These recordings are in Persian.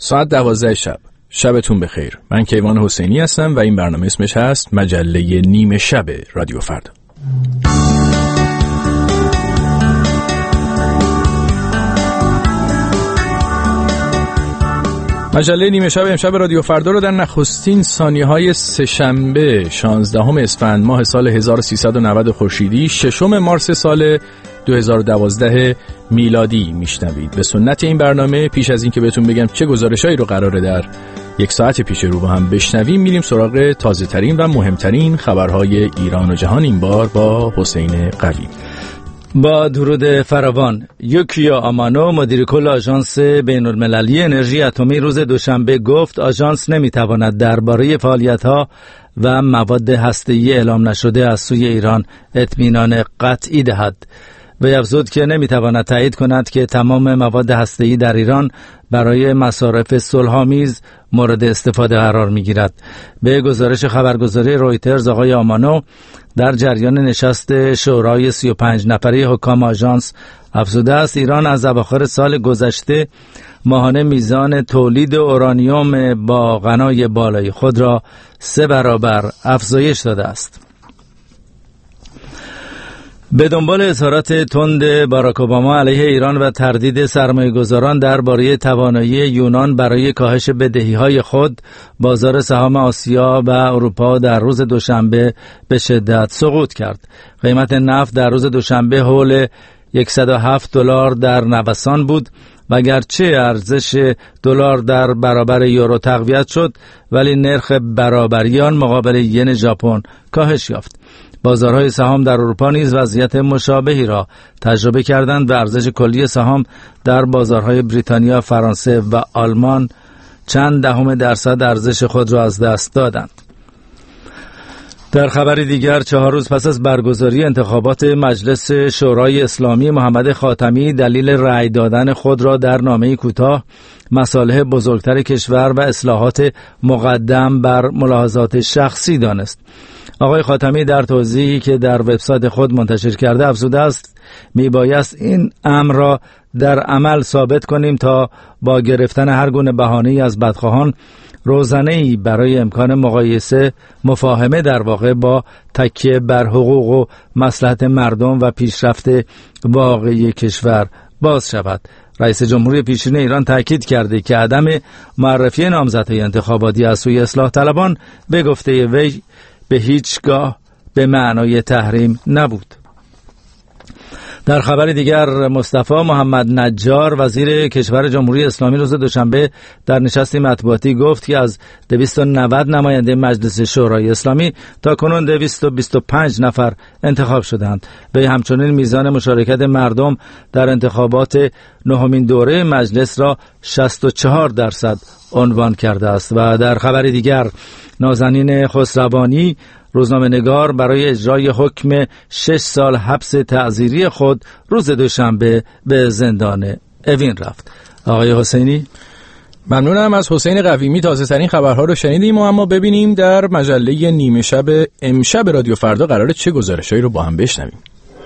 ساعت 12 شب. شبتون بخیر. من کیوان حسینی هستم و این برنامه اسمش هست مجله نیمه شب رادیو فردا. مجله نیمه شب امشب رادیو فردا رو در نخستین ثانیه‌های سه‌شنبه 16 اسفند ماه سال 1390 خورشیدی 6 مارس سال 2012 میلادی میشنوید. به سنت این برنامه پیش از این که بهتون بگم چه گزارشایی رو قراره در یک ساعت پیش رو با هم بشنویم، میریم سراغ تازه ترین و مهمترین خبرهای ایران و جهان، این بار با حسین قوی. با درود فراوان. یوکیا آمانو مدیر کل آژانس بین‌المللی انرژی اتمی روز دوشنبه گفت آژانس نمیتواند درباره فعالیت‌ها و مواد هسته‌ای اعلام نشده از سوی ایران اطمینان قطعی دهد. وی افزود که نمیتواند تایید کند که تمام مواد هسته‌ای در ایران برای مصارف صلح‌آمیز مورد استفاده قرار می‌گیرد. به گزارش خبرگزاری رویترز آقای آمانو در جریان نشست شورای 35 نفره حکام آژانس افزوده است ایران از اواخر سال گذشته ماهانه میزان تولید اورانیوم با غنای بالای خود را 3 برابر افزایش داده است. به دنبال اظهارات تند باراک اوباما علیه ایران و تردید سرمایه‌گذاران درباره توانایی یونان برای کاهش بدهی‌های خود، بازار سهام آسیا و اروپا در روز دوشنبه به شدت سقوط کرد. قیمت نفت در روز دوشنبه حول $107 در نوسان بود و گرچه ارزش دلار در برابر یورو تقویت شد، ولی نرخ برابری آن مقابل ین ژاپن کاهش یافت. بازارهای سهام در اروپا نیز وضعیت مشابهی را تجربه کردند و ارزش کلی سهام در بازارهای بریتانیا، فرانسه و آلمان چند دهم درصد ارزش خود را از دست دادند. در خبری دیگر 4 روز پس از برگزاری انتخابات مجلس شورای اسلامی، محمد خاتمی دلیل رأی دادن خود را در نامه‌ای کوتاه مصالح بزرگتر کشور و اصلاحات مقدم بر ملاحظات شخصی دانست. آقای خاتمی در توضیحی که در وبسایت خود منتشر کرده افزوده است میبایست این امر را در عمل ثابت کنیم تا با گرفتن هر گونه بهانه‌ای از بدخواهان روزنه‌ای برای امکان مقایسه مفاهمه در واقع با تکیه بر حقوق و مصلحت مردم و پیشرفت واقعی کشور باز شود. رئیس جمهوری پیشین ایران تاکید کرده که عدم معرفی نامزدهای انتخاباتی از سوی اصلاح طلبان به گفته وی به هیچگاه به معنای تحریم نبود. در خبر دیگر مصطفی محمد نجار وزیر کشور جمهوری اسلامی روز دوشنبه در نشستی مطبوعاتی گفت که از 290 نماینده مجلس شورای اسلامی تا کنون 225 نفر انتخاب شدند. وی همچنین میزان مشارکت مردم در انتخابات 9مین دوره مجلس را 64% عنوان کرده است. و در خبر دیگر نازنین خسروانی روزنامه‌نگار برای اجرای حکم 6 سال حبس تعزیری خود روز دوشنبه به زندان اوین رفت. آقای حسینی، ممنونم از حسین قویمی. تازه ترین خبرها رو شنیدیم و اما ببینیم در مجله نیمه شب امشب رادیو فردا قراره چه گزارشایی رو با هم بشنویم.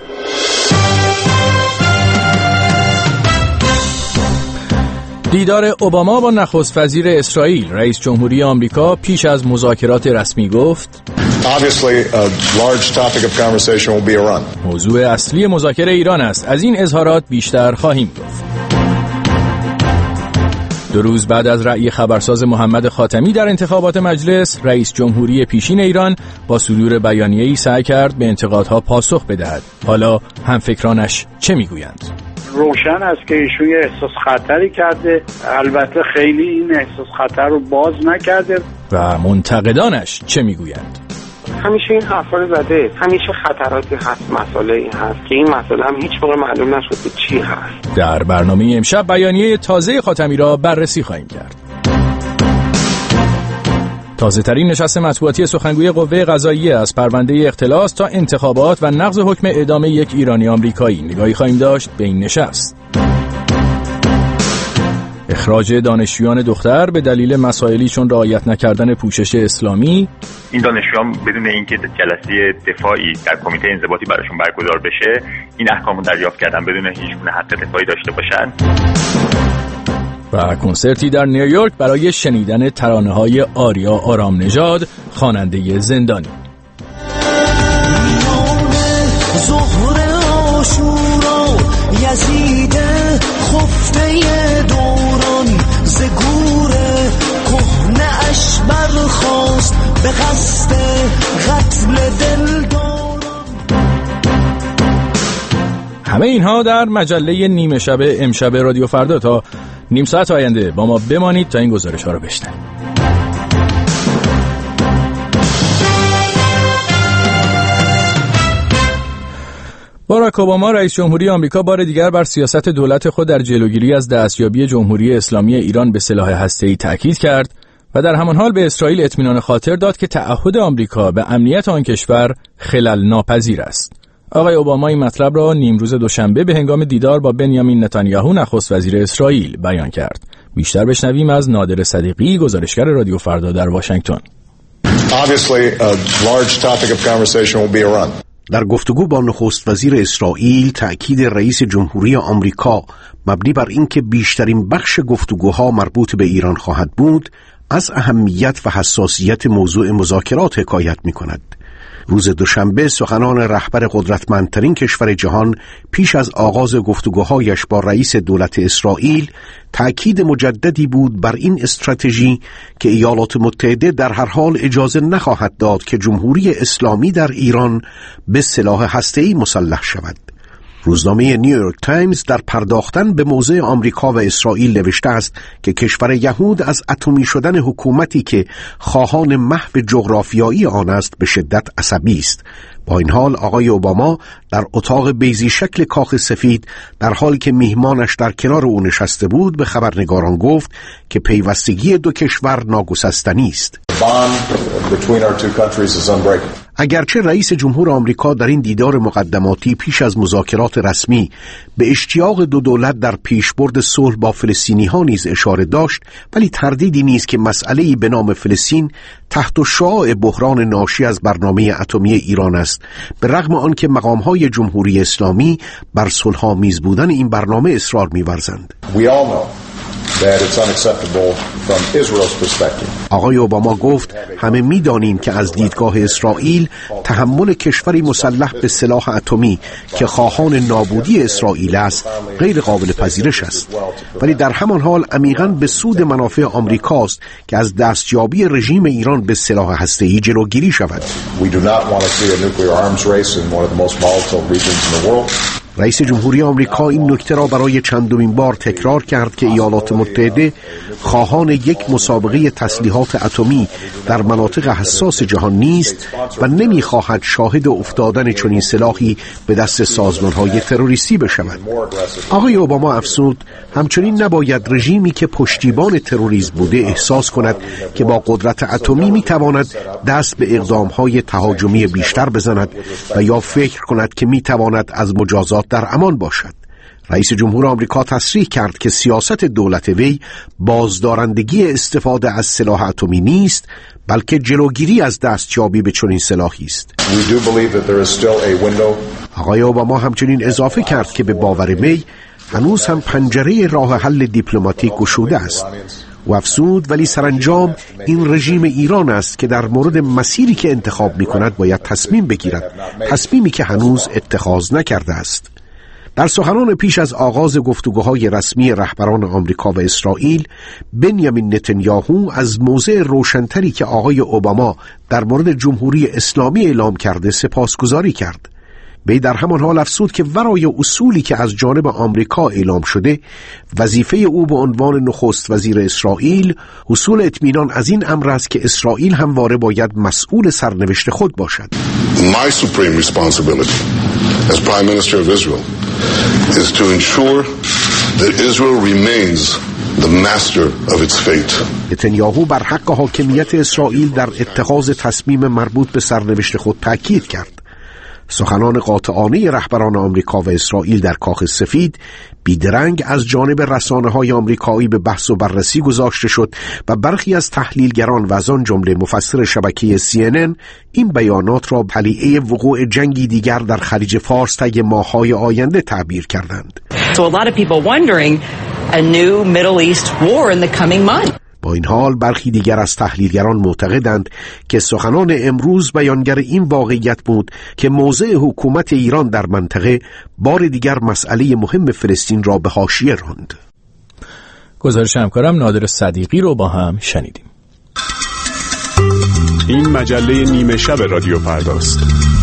دیدار اوباما با نخست وزیر اسرائیل. رئیس جمهوری آمریکا پیش از مذاکرات رسمی گفت موضوع اصلی مذاکره ایران است. از این اظهارات بیشتر خواهیم گفت. 2 روز بعد از رأی خبرساز محمد خاتمی در انتخابات مجلس، رئیس جمهوری پیشین ایران با صدور بیانیه‌ای سعی کرد به انتقادها پاسخ بدهد. حالا همفکرانش چه میگویند؟ روشن است که ایشون یه احساس خطری کرده، البته خیلی این احساس خطر رو باز نکرده. و منتقدانش چه میگویند؟ همیشه این حرفا رو زده، همیشه خطراتی هست، مسئله این هست که این مسئله هم هیچ موقع معلوم نشده چی هست. در برنامه امشب بیانیه تازه خاتمی را بررسی خواهیم کرد. تازه ترین نشست مطبوعاتی سخنگوی قوه قضاییه از پرونده اختلاس تا انتخابات و نقض حکم اعدام یک ایرانی آمریکایی. نگاهی خواهیم داشت به این نشست. اخراج دانشجویان دختر به دلیل مسائلی چون رعایت نکردن پوشش اسلامی. این دانشجویان بدون اینکه جلسه دفاعی در کمیته انضباطی براشون برگزار بشه این احکامو دریافت کردن بدون هیچ گونه حق دفاعی داشته باشن. و کنسرتی در نیویورک برای شنیدن ترانه‌های آریا آرام نژاد خواننده زندانی. یزید خفته دوران زگور کهنه اش برخاست به قصد قتل دلداران. همه اینها در مجله نیمه شب امشب رادیو فردا. تا نیم ساعت آینده با ما بمانید تا این گزارش ها رو بشنوید. باراک اوباما رئیس جمهوری آمریکا بار دیگر بر سیاست دولت خود در جلوگیری از دستیابی جمهوری اسلامی ایران به سلاح هسته‌ای تاکید کرد و در همان حال به اسرائیل اطمینان خاطر داد که تعهد آمریکا به امنیت آن کشور خلل ناپذیر است. آقای اوباما این مطلب را نیمروز دوشنبه به هنگام دیدار با بنیامین نتانیاهو نخست وزیر اسرائیل بیان کرد. بیشتر بشنویم از نادر صدیقی، گزارشگر رادیو فردا در واشنگتن. در گفتگو با نخست وزیر اسرائیل، تأکید رئیس جمهوری آمریکا مبنی بر اینکه بیشترین بخش گفتگوها مربوط به ایران خواهد بود، از اهمیت و حساسیت موضوع مذاکرات حکایت می‌کند. روز دوشنبه سخنان رهبر قدرتمندترین کشور جهان پیش از آغاز گفتگوهایش با رئیس دولت اسرائیل تأکید مجددی بود بر این استراتژی که ایالات متحده در هر حال اجازه نخواهد داد که جمهوری اسلامی در ایران به سلاح هسته‌ای مسلح شود. روزنامه نیویورک تایمز در پرداختن به موضع آمریکا و اسرائیل نوشته است که کشور یهود از اتمی شدن حکومتی که خواهان محو جغرافیایی آن است به شدت عصبی است. با این حال آقای اوباما در اتاق بیضی شکل کاخ سفید در حالی که میهمانش در کنار او نشسته بود به خبرنگاران گفت که پیوستگی دو کشور ناگسستنی است. اگرچه رئیس جمهور آمریکا در این دیدار مقدماتی پیش از مذاکرات رسمی به اشتیاق دو دولت در پیشبرد صلح با فلسطینی‌ها نیز اشاره داشت، ولی تردیدی نیست که مسئله‌ای به نام فلسطین تحت شعاع بحران ناشی از برنامه اتمی ایران است، به رغم آنکه مقام‌های جمهوری اسلامی بر صلح‌آمیز بودن این برنامه اصرار می‌ورزند. آقای اوباما گفت همه می‌دانیم که از دیدگاه اسرائیل تحمل کشوری مسلح به سلاح اتمی که خواهان نابودی اسرائیل است غیر قابل پذیرش است، ولی در همان حال عمیقاً به سود منافع آمریکاست که از دستیابی رژیم ایران به سلاح هسته‌ای جلوگیری شود. رئیس جمهوری آمریکا این نکته را برای چندمین بار تکرار کرد که ایالات متحده خواهان یک مسابقه تسلیحات اتمی در مناطق حساس جهان نیست و نمی‌خواهد شاهد افتادن چنین سلاحی به دست سازمان‌های تروریستی بشود. آقای اوباما افزود همچنین نباید رژیمی که پشتیبان تروریسم بوده احساس کند که با قدرت اتمی می‌تواند دست به اقدام‌های تهاجمی بیشتر بزند و یا فکر کند که می‌تواند از مجازات در امان باشد. رئیس جمهور آمریکا تصریح کرد که سیاست دولت وی بازدارندگی استفاده از سلاح اتمی نیست، بلکه جلوگیری از دستیابی به چنین سلاحی است. آقای اوباما همچنین اضافه کرد که به باور وی هنوز هم پنجره راه حل دیپلماتیک گشوده است. و افزود ولی سرانجام این رژیم ایران است که در مورد مسیری که انتخاب می کند باید تصمیم بگیرد، تصمیمی که هنوز اتخاذ نکرده است. در سخنان پیش از آغاز گفتگوهای رسمی رهبران آمریکا و اسرائیل، بنیامین نتانیاهو از موضع روشنتری که آقای اوباما در مورد جمهوری اسلامی اعلام کرده سپاسگزاری کرد. وی در همان حال افزود که ورای اصولی که از جانب آمریکا اعلام شده، وظیفه او به عنوان نخست وزیر اسرائیل حصول اطمینان از این امر است که اسرائیل همواره باید مسئول سرنوشت خود باشد. My supreme responsibility as Prime Minister of Israel is to ensure that Israel remains the master of its fate. نتانیاهو بر حق حاکمیت اسرائیل در اتخاذ تصمیم مربوط به سرنوشت خود تاکید کرد. سخنان قاطعانه رهبران آمریکا و اسرائیل در کاخ سفید بیدرنگ از جانب رسانه‌های آمریکایی به بحث و بررسی گذاشته شد و برخی از تحلیلگران و از آن جمله مفسر شبکه CNN این بیانات را طلیعه وقوع جنگی دیگر در خلیج فارس طی ماه‌های آینده تعبیر کردند. So a lot of people wondering a new Middle East war in the coming months. با این حال برخی دیگر از تحلیلگران معتقدند که سخنان امروز بیانگر این واقعیت بود که موضع حکومت ایران در منطقه بار دیگر مسئله مهم فلسطین را به حاشیه راند. گزارش همکارم نادر صدیقی رو با هم شنیدیم. این مجله نیمه شب رادیو فرداست.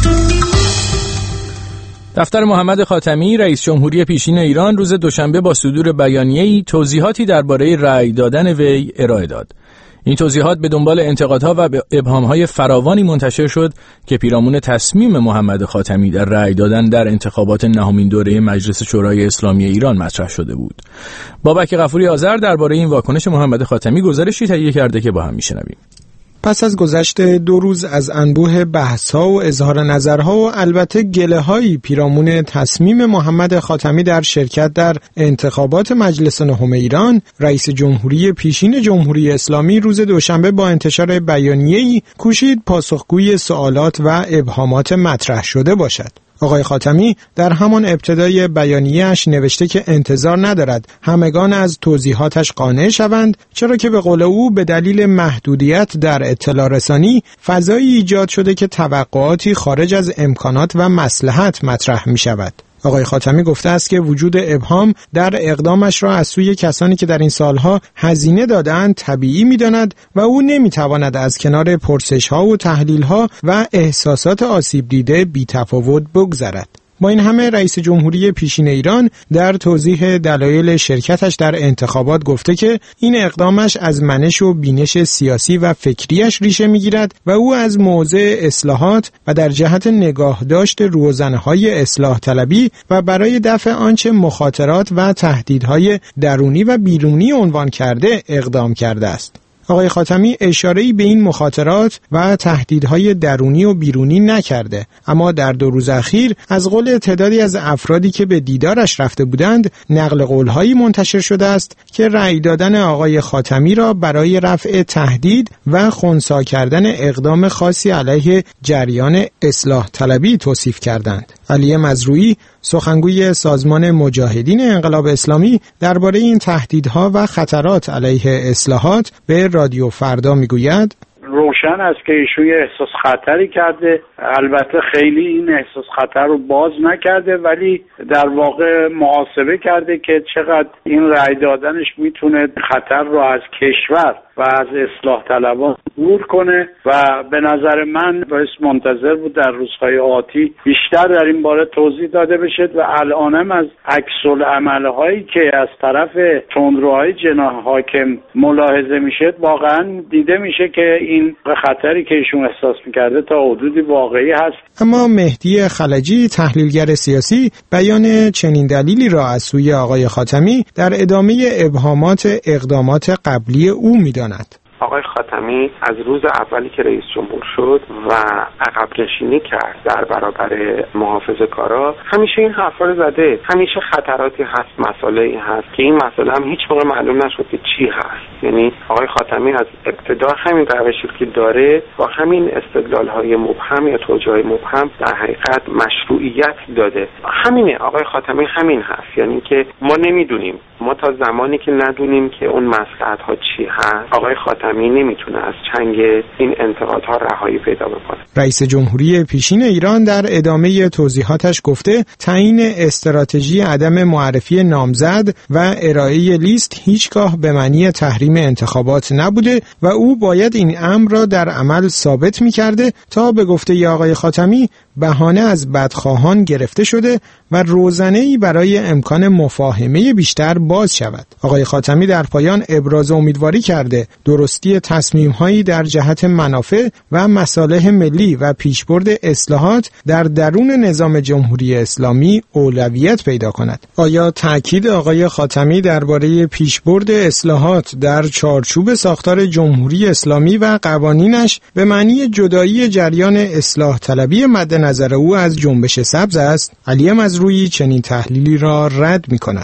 دفتر محمد خاتمی رئیس جمهوری پیشین ایران روز دوشنبه با صدور بیانیه‌ای توضیحاتی درباره رأی دادن وی ارائه داد. این توضیحات به دنبال انتقادها و ابهام‌های فراوانی منتشر شد که پیرامون تصمیم محمد خاتمی در رأی دادن در انتخابات نهمین دوره مجلس شورای اسلامی ایران مطرح شده بود. بابک غفوری آذر درباره این واکنش محمد خاتمی گزارشی تهیه کرده که با هم میشنویم. پس از گذشت 2 روز از انبوه بحث‌ها و اظهار نظرها و البته گله‌هایی پیرامون تصمیم محمد خاتمی در شرکت در انتخابات مجلس نهم ایران، رئیس جمهوری پیشین جمهوری اسلامی روز دوشنبه با انتشار بیانیه‌ای کوشید پاسخگوی سوالات و ابهامات مطرح شده باشد. آقای خاتمی در همان ابتدای بیانیه‌اش نوشته که انتظار ندارد همگان از توضیحاتش قانع شوند، چرا که به قول او به دلیل محدودیت در اطلاع رسانی فضایی ایجاد شده که توقعاتی خارج از امکانات و مصلحت مطرح می شود. آقای خاتمی گفته است که وجود ابهام در اقدامش را از سوی کسانی که در این سالها هزینه دادند طبیعی می‌داند و او نمی‌تواند از کنار پرسش‌ها و تحلیل‌ها و احساسات آسیب دیده بی‌تفاوت بگذرد. با این همه رئیس جمهوری پیشین ایران در توضیح دلایل شرکتش در انتخابات گفته که این اقدامش از منش و بینش سیاسی و فکریش ریشه میگیرد و او از موضع اصلاحات و در جهت نگاهداشت روزنه‌های اصلاح طلبی و برای دفع آنچه مخاطرات و تهدیدهای درونی و بیرونی عنوان کرده اقدام کرده است. آقای خاتمی اشاره‌ای به این مخاطرات و تهدیدهای درونی و بیرونی نکرده، اما در 2 روز اخیر از قول تعدادی از افرادی که به دیدارش رفته بودند نقل قول‌هایی منتشر شده است که رأی دادن آقای خاتمی را برای رفع تهدید و خنثی کردن اقدام خاصی علیه جریان اصلاح طلبی توصیف کردند. علی مزروعی سخنگوی سازمان مجاهدین انقلاب اسلامی درباره این تهدیدها و خطرات علیه اصلاحات به رادیو فردا میگوید: روشن است که ایشون احساس خطری کرده، البته خیلی این احساس خطر رو باز نکرده، ولی در واقع محاسبه کرده که چقدر این رأی دادنش میتونه خطر رو از کشور و از اصلاح طلبان دور کنه و به نظر من باید منتظر بود در روزهای آتی بیشتر در این باره توضیح داده بشه و الانم از عکس‌العمل‌هایی که از طرف تندروهای جناح حاکم ملاحظه میشه واقعا دیده میشه که این خطری که ایشون احساس میکرده تا حدودی واقعی هست. اما مهدی خلجی تحلیلگر سیاسی بیان چنین دلیلی را از سوی آقای خاتمی در ادامه ابهامات اقدامات قبلی او می‌داند. آقای خاتمی از روز اولی که رئیس جمهور شد و عقب نشینی کرد در برابر محافظه‌کارا همیشه این حرفا رو زده، همیشه خطراتی هست، مسائلی هست که این مسئله هم هیچ موقع معلوم نشد که چی هست. یعنی آقای خاتمی از ابتدا همین روشی که داره با همین استدلال‌های مبهم یا توجیه‌های مبهم در حقیقت مشروعیت داده. همینه آقای خاتمی، همین هست، یعنی که ما نمیدونیم، ما تا زمانی که ندونیم که اون مصلحت‌ها چی هست آقای خاتمی نمیتونه از چنگ این انتقادها رهایی پیدا بکنه. رئیس جمهوری پیشین ایران در ادامه توضیحاتش گفته تعیین استراتژی عدم معرفی نامزد و ارائه لیست هیچگاه به معنی تحریم انتخابات نبوده و او باید این امر را در عمل ثابت می‌کرده تا به گفته آقای خاتمی بهانه از بدخواهان گرفته شده و روزنه‌ای برای امکان مفاهمه بیشتر باز شود. آقای خاتمی در پایان ابراز امیدواری کرده درستی تصمیم‌هایی در جهت منافع و مصالح ملی و پیشبرد اصلاحات در درون نظام جمهوری اسلامی اولویت پیدا کند. آیا تأکید آقای خاتمی درباره پیشبرد اصلاحات در چارچوب ساختار جمهوری اسلامی و قوانینش به معنی جدایی جریان اصلاح طلبی مد نظر او از جنبش سبز است؟ علی مزروعی چنین تحلیلی را رد می‌کند.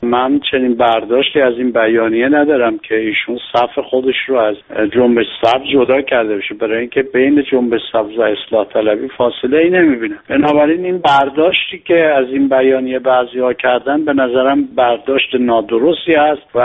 من چنین برداشتی از این بیانیه ندارم که ایشون صف خودش رو از جنبش سبز جدا کرده باشه، برای اینکه بین جنبش سبز و اصلاح طلبی فاصله ای نمیبینم. بنابراین این برداشتی که از این بیانیه بعضی‌ها کردن به نظرم برداشت نادرستی است و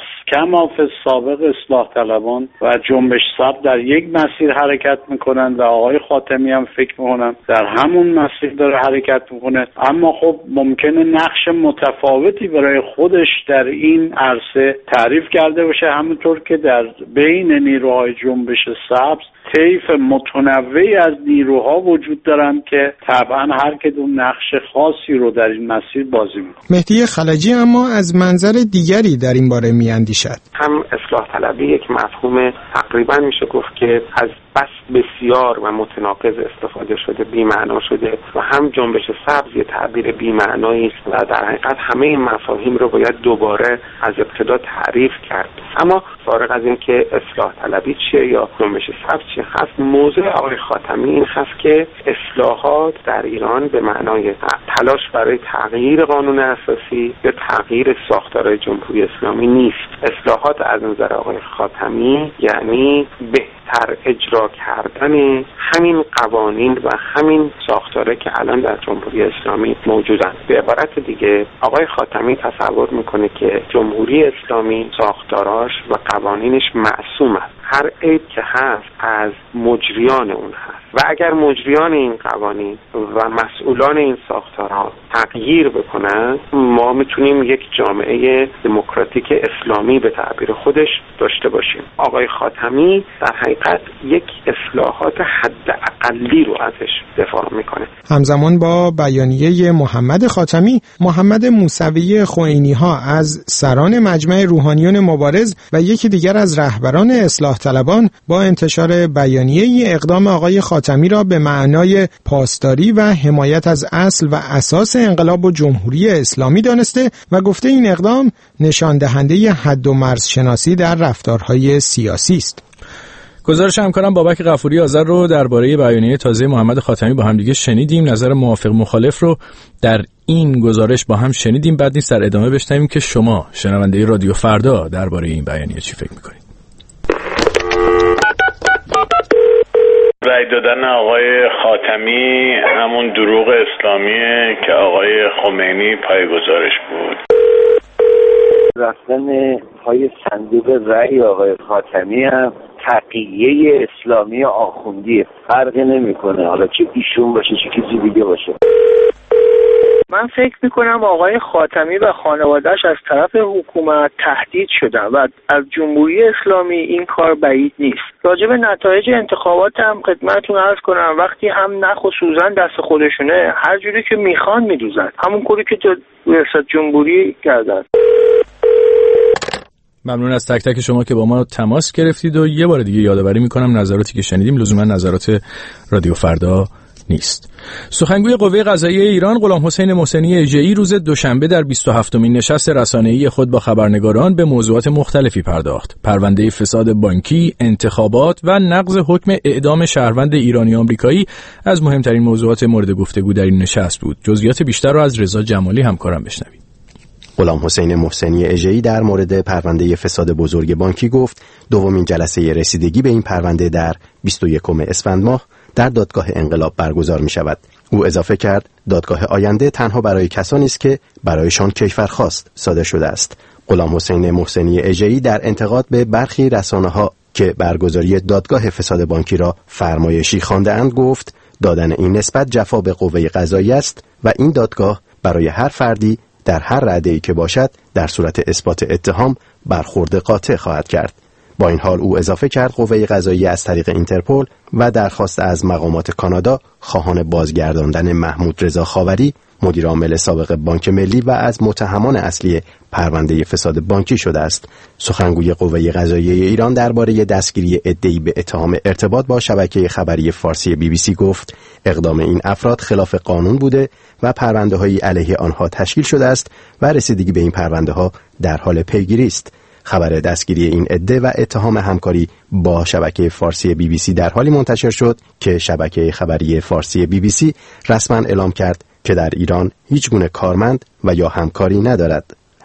کماف سابق اصلاح طلبان و جنبش سبز در یک مسیر حرکت میکنن و آقای خاتمی هم فکر میکنم در همون مسیر داره حرکت میکنه، اما خب ممکنه نقش متفاوتی برای خودش در این عرصه تعریف کرده باشه، همونطور که در بین نیروهای جنبش سبز طیف متنوعی از نیروها وجود دارن که طبعا هر کدوم نقش خاصی رو در این مسیر بازی میکنه. مهدی خلجی اما از منظر دیگری در این باره میاندیشد. هم اصلاح طلبی یک مفهوم تقریبا میشه گفت که از بس بسیار و متناقض استفاده شده، بی‌معنا شده، و هم جنبش سبز یه تعبیر بی‌معنایی است و در حقیقت همه این مفاهیم رو باید دوباره از ابتدا تعریف کرد. اما فارغ از این که اصلاح طلبی چیه یا جنبش سبز چیه، هست موضوع آقای خاتمی این هست که اصلاحات در ایران به معنای تلاش برای تغییر قانون اساسی یا تغییر ساختار جمهوری اسلامی نیست. اصلاحات از نظر آقای خاتمی یعنی بهتر اجرا کردن همین قوانین و همین ساختاره که الان در جمهوری اسلامی موجودن. به عبارت دیگه آقای خاتمی تصور میکنه که جمهوری اسلامی ساختاراش و قوانینش معصوم است. هر عیب که هست از مجریان اون هست و اگر مجریان این قوانین و مسئولان این ساختارها تغییر بکنن، ما میتونیم یک جامعه دموکراتیک اسلامی به تعبیر خودش داشته باشیم. آقای خاتمی در حقیقت یک اصلاحات حداقلی رو ازش دفاع میکنه. همزمان با بیانیه محمد خاتمی، محمد موسوی خوئینی ها از سران مجمع روحانیون مبارز و یکی دیگر از رهبران اصلاح طلبان با انتشار بیانیه اقدام آقای خاتمی را به معنای پاسداری و حمایت از اصل و اساس انقلاب و جمهوری اسلامی دانسته و گفته این اقدام نشان دهنده حد و مرز شناسی در رفتارهای سیاسی است. گزارش همکارم بابک غفوری آذر رو درباره بیانیه تازه محمد خاتمی با هم دیگه شنیدیم. نظر موافق مخالف رو در این گزارش با هم شنیدیم. بعد نیست در ادامه بشنویم که شما شنونده رادیو فردا درباره این بیانیه چی فکر می‌کنید. رأی دادن آقای خاتمی همون دروغ اسلامیه که آقای خمینی پایه‌گذارش بود. رفتن پای صندوق رأی آقای خاتمی هم تقیه اسلامی آخوندیه، فرقی نمیکنه حالا چه ایشون باشه چه کسی دیگه باشه. من فکر میکنم آقای خاتمی و خانواده‌اش از طرف حکومت تهدید شدن و از جمهوری اسلامی این کار بعید نیست. راجع به نتایج انتخابات هم خدمتتون عرض کنم، وقتی هم نخ و سوزن دست خودشونه، هر جوری که میخوان میدوزن، همون کاری که تو ریاست جمهوری کردن. ممنون از تک تک شما که با ما تماس گرفتید و یه بار دیگه یادآوری میکنم نظراتی که شنیدیم لزوما نظرات رادیو فردا نیست. سخنگوی قوه قضاییه ایران غلام حسین محسنی اژه‌ای روز دوشنبه در 27مین نشست رسانه‌ای خود با خبرنگاران به موضوعات مختلفی پرداخت. پرونده فساد بانکی، انتخابات و نقض حکم اعدام شهروند ایرانی آمریکایی از مهمترین موضوعات مورد گفتگو در این نشست بود. جزئیات بیشتر رو از رضا جمالی همکارم بشنوید. غلام حسین محسنی اژه‌ای در مورد پرونده فساد بزرگ بانکی گفت دومین جلسه رسیدگی به این پرونده در 21 اسفند ماه در دادگاه انقلاب برگزار می شود. او اضافه کرد دادگاه آینده تنها برای کسانی است که برایشان کیفرخواست صادر شده است. غلام حسین محسنی اژه‌ای در انتقاد به برخی رسانه‌ها که برگزاری دادگاه فساد بانکی را فرمایشی خوانده‌اند گفت دادن این نسبت جفا به قوه قضاییه است و این دادگاه برای هر فردی در هر رأیی که باشد در صورت اثبات اتهام برخورد قاطع خواهد کرد. با این حال او اضافه کرد قوه قضاییه از طریق اینترپل و درخواست از مقامات کانادا خواهان بازگرداندن محمود رضا خاوری مدیر عامل سابق بانک ملی و از متهمان اصلی پرونده فساد بانکی شده است. سخنگوی قوه قضاییه ایران درباره دستگیری عده‌ای به اتهام ارتباط با شبکه خبری فارسی BBC گفت اقدام این افراد خلاف قانون بوده و پرونده‌هایی علیه آنها تشکیل شده است و رسیدگی به این پرونده‌ها در حال پیگیری است. خبر دستگیری این عده و اتهام همکاری با شبکه فارسی BBC در حالی منتشر شد که شبکه خبری فارسی BBC رسما اعلام کرد که در ایران هیچ گونه کارمند و یا همکاری ندارد.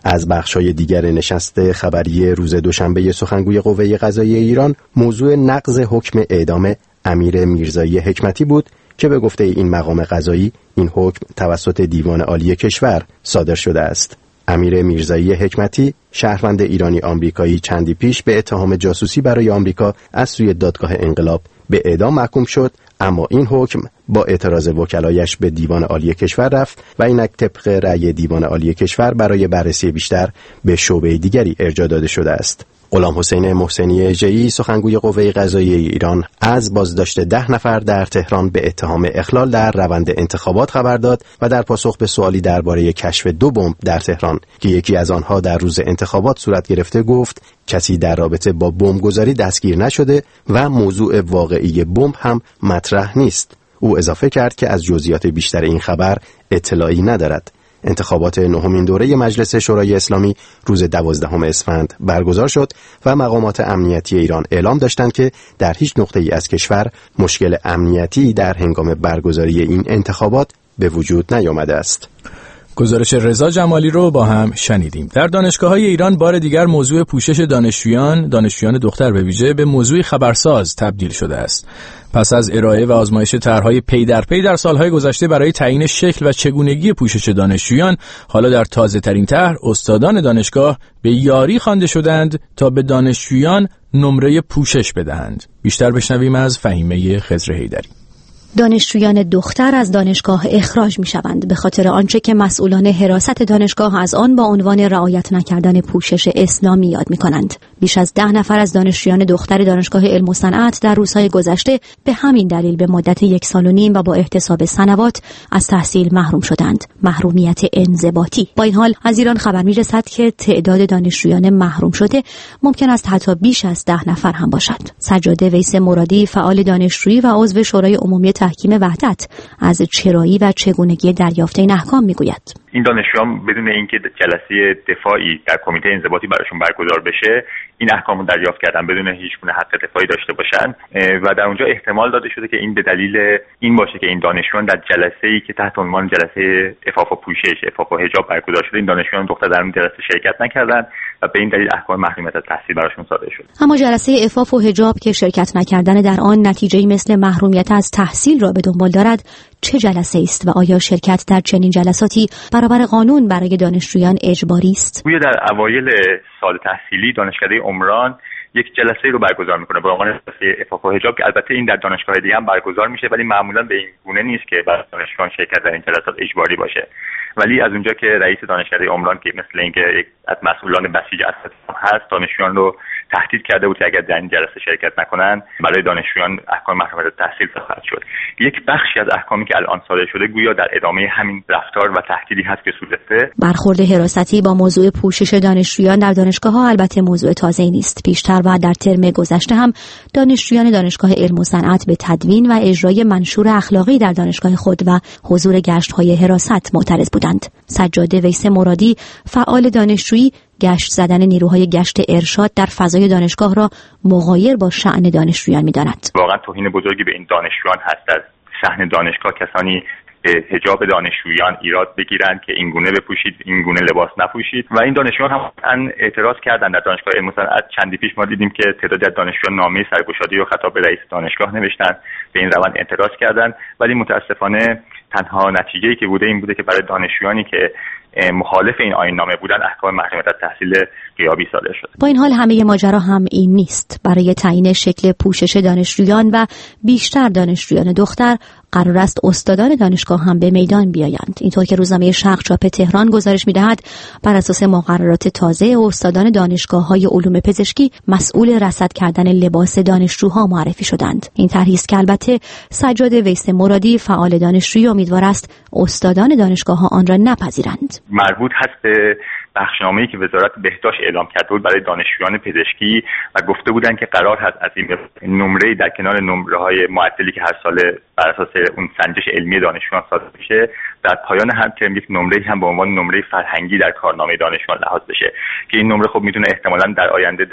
از بخش‌های دیگر نشست خبری روز دوشنبه سخنگوی قوه قضاییه ایران موضوع نقض حکم اعدام امیر میرزایی حکمتی بود که به گفته این مقام قضایی این حکم توسط دیوان عالی کشور صادر شده است. امیر میرزایی حکمتی شهروند ایرانی آمریکایی چندی پیش به اتهام جاسوسی برای آمریکا از سوی دادگاه انقلاب به اعدام محکوم شد، اما این حکم با اعتراض وکلایش به دیوان عالی کشور رفت و اینک طبق رأی دیوان عالی کشور برای بررسی بیشتر به شعبه دیگری ارجاع داده شده است. غلامحسین محسنی اژه‌ای سخنگوی قوه قضاییه ایران از بازداشت 10 نفر در تهران به اتهام اخلال در روند انتخابات خبر داد و در پاسخ به سوالی درباره کشف 2 بمب در تهران که یکی از آنها در روز انتخابات صورت گرفته گفت کسی در رابطه با بمبگذاری دستگیر نشده و موضوع واقعی بمب هم مطرح نیست. او اضافه کرد که از جزئیات بیشتر این خبر اطلاعی ندارد. انتخابات 9مین دوره مجلس شورای اسلامی روز 12 اسفند برگزار شد و مقامات امنیتی ایران اعلام داشتند که در هیچ نقطه‌ای از کشور مشکل امنیتی در هنگام برگزاری این انتخابات به وجود نیامده است. گزارش رضا جمالی رو با هم شنیدیم. در دانشگاه‌های ایران بار دیگر موضوع پوشش دانشجویان دختر به ویژه به موضوع خبرساز تبدیل شده است. پس از ارائه و آزمایش طرح‌های پی در پی در سالهای گذشته برای تعیین شکل و چگونگی پوشش دانشجویان، حالا در تازه‌ترین طرح استادان دانشگاه به یاری خوانده شدند تا به دانشجویان نمره پوشش بدهند. بیشتر بشنویم از فهیمه خضر حیدری. دانشجویان دختر از دانشگاه اخراج می‌شوند به خاطر آنچه که مسئولان حراست دانشگاه از آن با عنوان رعایت نکردن پوشش اسلامی یاد می‌کنند. بیش از 10 نفر از دانشجویان دختر دانشگاه علم و صنعت در روزهای گذشته به همین دلیل به مدت 1.5 سال و با احتساب سنوات از تحصیل محروم شدند. محرومیت انضباطی. با این حال از ایران خبر می‌رسد که تعداد دانشجویان محروم شده ممکن است حتی بیش از 10 نفر هم باشد. سجاده ویس مرادی فعال دانشجویی و عضو شورای عمومی تحکیم وحدت از چرایی و چگونگی دریافت این احکام میگوید. این دانشجویان بدون اینکه جلسه دفاعی در کمیته انضباطی براشون برگزار بشه این احکام رو دریافت کردن بدون هیچ گونه حق دفاعی داشته باشن و در اونجا احتمال داده شده که این به دلیل این باشه که این دانشجویان در جلسه‌ای که تحت عنوان جلسه عفاف و پوشش، عفاف و حجاب برگزار شده این دانشجویان دختر در اون جلسه شرکت نکردن و به این دلیل احکام محرومیت از تحصیل براشون صادر شد. اما جلسه عفاف و حجاب که شرکت نکردن در آن نتیجه‌ای مثل محرومیت از تحصیل را به دنبال دارد، چه جلسه است و آیا شرکت در چنین جلساتی برابر قانون برای دانشجویان اجباری است؟ گویا در اوایل سال تحصیلی دانشکده عمران یک جلسه رو برگزار میکنه به عنوان جلسه عفاف و حجاب که البته این در دانشگاه دیگه هم برگزار میشه ولی معمولا به این گونه نیست که برای دانشجویان شرکت در این جلسات اجباری باشه. ولی از اونجا که رئیس دانشکده عمران که مثل اینکه یک از مسئولان بسیج اساتید هست دانشجویان رو تهدید کرده بود که اگر در این جلسه شرکت نکنن برای دانشجویان احکام محرومیت از تحصیل خواهد شد. یک بخشی از احکامی که الان صادر شده گویا در ادامه همین رفتار و تهدیدی هست که صورته. برخورد حراستی با موضوع پوشش دانشجویان در دانشگاه‌ها البته موضوع تازه‌ای نیست. پیشتر و در ترم گذشته هم دانشجویان دانشگاه علم و صنعت به تدوین و اجرای منشور اخلاقی در دانشگاه خود و حضور گشت‌های حراست معترض بودند. سجاده ویس مرادی فعال دانشجویی گشت زدن نیروهای گشت ارشاد در فضای دانشگاه را مغایر با شأن دانشجویان می‌داند. واقعا توهین بزرگی به این دانشجویان هست در صحن دانشگاه کسانی حجاب دانشجویان ایراد بگیرند که این گونه بپوشید، این گونه لباس نپوشید و این دانشجویان هم اعتراض کردند. در دانشگاه علم و صنعت چندی پیش ما دیدیم که تعدادی از دانشجویان نامه سرگشادی و خطاب به رئیس دانشگاه نوشتن، به این روند اعتراض کردند ولی متاسفانه تنها نتیجه‌ای که بوده این بوده که برای دانشجویانی که مخالف این آیین‌نامه بودن احکام محرومیت از تحصیل غیابی صادر شد. با این حال همه ماجرا هم این نیست. برای تعیین شکل پوشش دانشجویان و بیشتر دانشجویان دختر قرار است استادان دانشگاه هم به میدان بیایند. اینطور که روزنامه شرق چاپ تهران گزارش می‌دهد بر اساس مقررات تازه استادان دانشگاه‌های علوم پزشکی مسئول رصد کردن لباس دانشجوها معرفی شدند. این طرحی است که البته سجاده ویس مرادی فعال دانشجویی امیدوار است استادان دانشگاه‌ها آن را نپذیرند. مربوط هست به بخشنامه‌ای که وزارت بهداشت اعلام کرده بود برای دانشجویان پزشکی و گفته بودند که قرار هست از این نمره در کنار نمره‌های معدلی که هر سال بر اساس اون سنجش علمی دانشجویان صادر میشه در پایان هر ترم یک نمره هم به عنوان نمره فرهنگی در کارنامه دانشجویان لحاظ بشه که این نمره خب میتونه احتمالاً در آینده در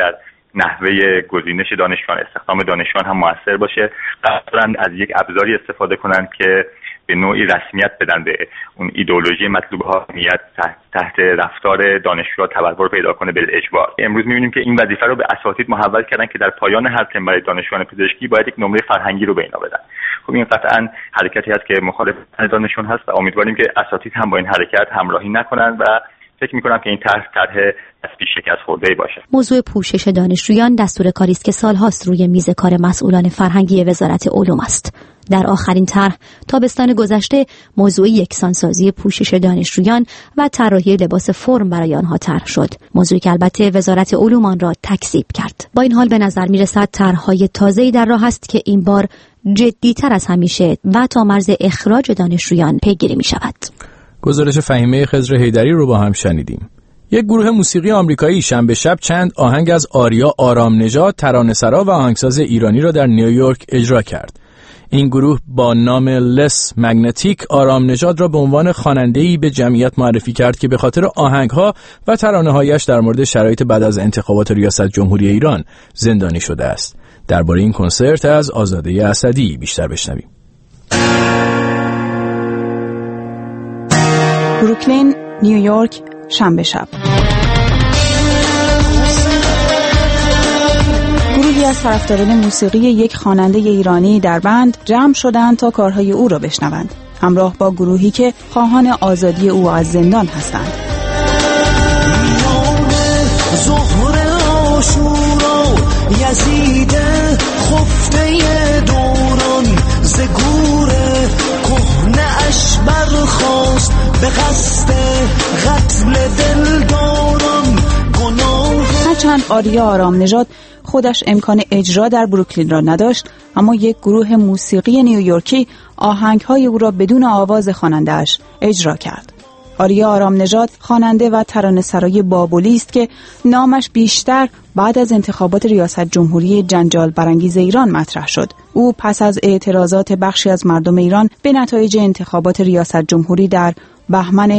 نحوه گزینش دانشجویان، استخدام دانشجویان هم موثر باشه. قرارن از یک ابزاری استفاده کنن که به نوعی رسمیت بدن به اون ایدئولوژی مطلوب حاکمیت تحت رفتار دانشجوها تبلور پیدا کنه به اجبار. امروز می‌بینیم که این وظیفه رو به اساتید محول کردن که در پایان هر ترم برای دانشجویان پزشکی باید یک نمره فرهنگی رو به اینا بدن. خب این قطعاً حرکتی هست که مخالف دانشجویان هست و امیدواریم که اساتید هم با این حرکت همراهی نکنن و فکر می‌کنم که این طرح از پیش شکست خورده‌ای باشه. موضوع پوشش دانشجویان دستور کاری است که سال‌هاست روی میز کار مسئولان فرهنگی وزارت علوم است. در آخرین طرح تابستان گذشته موضوع یکسانسازی پوشش دانشجویان و طراحی لباس فرم برای آنها طرح شد. موضوعی که البته وزارت علوم آن را تکذیب کرد. با این حال به نظر می‌رسد طرح‌های تازه‌ای در راه است که این بار جدی‌تر از همیشه و تا مرز اخراج دانشجویان پیگیری می‌شود. گزارش فهیمه خضر حیدری رو با هم شنیدیم. یک گروه موسیقی آمریکایی شنبه شب چند آهنگ از آریا آرامنژاد، ترانه‌سرا و آهنگساز ایرانی را در نیویورک اجرا کرد. این گروه با نام لس مگنتیک آرامنژاد را به عنوان خواننده‌ای به جمعیت معرفی کرد که به خاطر آهنگ‌ها و ترانه‌هایش در مورد شرایط بعد از انتخابات ریاست جمهوری ایران زندانی شده است. درباره این کنسرت از آزاده اسدی بیشتر بشنویم. بروکلین، نیویورک، شنبه شب. گروهی از طرفداران موسیقی یک خواننده ایرانی در بند جمع شدند تا کارهای او را بشنوند، همراه با گروهی که خواهان آزادی او از زندان هستند. یزید خفته دوران زگور کهنه اش برخاست به قصد قتل دلداران گناه. هرچند آریا آرامنژاد خودش امکان اجرا در بروکلین را نداشت، اما یک گروه موسیقی نیویورکی آهنگ‌های او را بدون آواز خواننده‌اش اجرا کرد. آریا آرامنژاد خواننده و ترانه‌سرای بابلی است که نامش بیشتر بعد از انتخابات ریاست جمهوری جنجال برانگیز ایران مطرح شد. او پس از اعتراضات بخشی از مردم ایران به نتایج انتخابات ریاست جمهوری در بهمن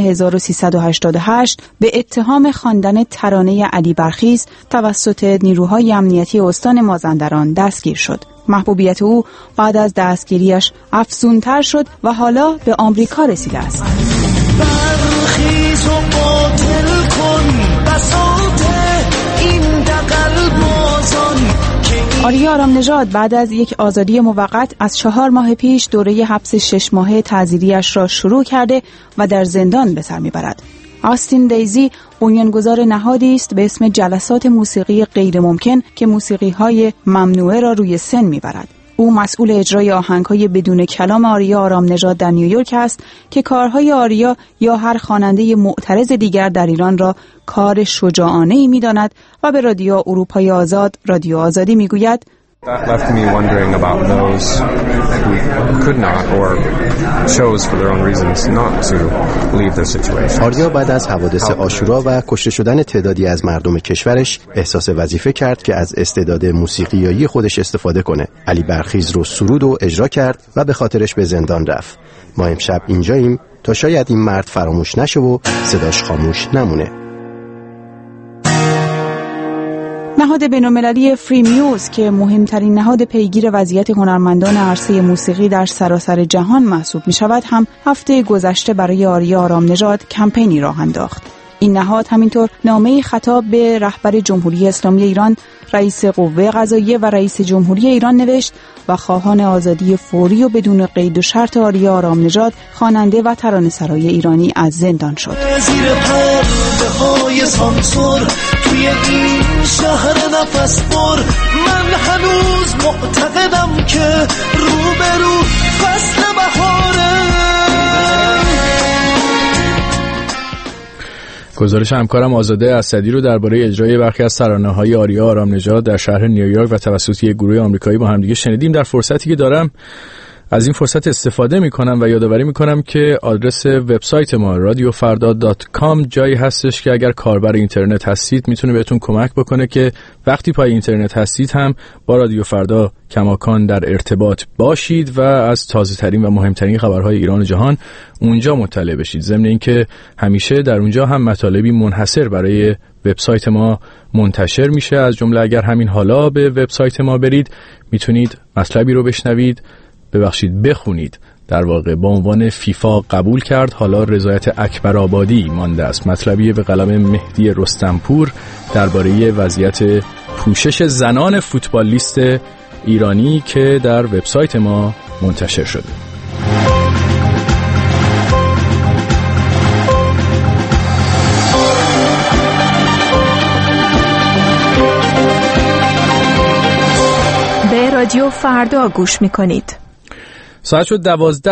1388 به اتهام خواندن ترانه علی برخیز توسط نیروهای امنیتی استان مازندران دستگیر شد. محبوبیت او بعد از دستگیریش افزونتر شد و حالا به آمریکا رسیده است. برخیز و باطل کن بساط این دقل بازان. آریا آرامنژاد بعد از یک آزادی موقت از 4 ماه پیش دوره حبس 6 ماهه تعزیریش را شروع کرده و در زندان به سر میبرد. آستین دیزی بنیانگذار نهادی است به اسم جلسات موسیقی غیر ممکن که موسیقی‌های ممنوعه را روی سن میبرد. او مسئول اجرای آهنگ‌های بدون کلام آریا آرامنژاد در نیویورک است که کارهای آریا یا هر خواننده معترض دیگر در ایران را کار شجاعانه‌ای می‌داند و به رادیو اروپای آزاد، رادیو آزادی می‌گوید That left me wondering about those who could not or chose for their own reasons not to leave their situation. آریا بعد از حوادث عاشورا و کشته شدن تعدادی از مردم کشورش احساس وظیفه کرد که از استعداد موسیقیایی خودش استفاده کنه. علی برخیز رو سرود و اجرا کرد و به خاطرش به زندان رفت. ما امشب اینجاییم تا شاید این مرد فراموش نشه و صداش خاموش نمونه. نهاد بین‌المللی فری میوز که مهمترین نهاد پیگیر وضعیت هنرمندان عرصه موسیقی در سراسر جهان محسوب می‌شود هم هفته گذشته برای آریا آرامنژاد کمپینی راه انداخت. این نهاد همینطور نامه‌ای خطاب به رهبر جمهوری اسلامی ایران، رئیس قوه قضاییه و رئیس جمهوری ایران نوشت و خواهان آزادی فوری و بدون قید و شرط آریا آرامنژاد خواننده و ترانه‌سرای ایرانی از زندان شد. زیر پرده‌های سانسور توی این شهر نفس بر من هنوز معتقدم که روبرو فصل بهاره. گزارش همکارم آزاده اسدی رو درباره اجرای برخی از ترانه‌های آریا آرامنژاد در شهر نیویورک و توسط یک گروه آمریکایی با هم دیگه شنیدیم. در فرصتی که دارم از این فرصت استفاده میکنم و یادآوری میکنم که آدرس وبسایت ما radiofarda.com جایی هستش که اگر کاربر اینترنت هستید میتونه بهتون کمک بکنه که وقتی پای اینترنت هستید هم با رادیو فردا کماکان در ارتباط باشید و از تازه ترین و مهمترین خبرهای ایران و جهان اونجا مطلع بشید. ضمن اینکه همیشه در اونجا هم مطالبی منحصر برای وبسایت ما منتشر میشه. از جمله اگر همین حالا به وبسایت ما برید میتونید مطلبی رو بخونید. در واقع با عنوان فیفا قبول کرد، حالا رضایت اکبرآبادی مانده است. مطلبی به قلم مهدی رستمپور درباره وضعیت پوشش زنان فوتبالیست ایرانی که در وبسایت ما منتشر شده. به رادیو فردا گوش می‌کنید. ساعت شد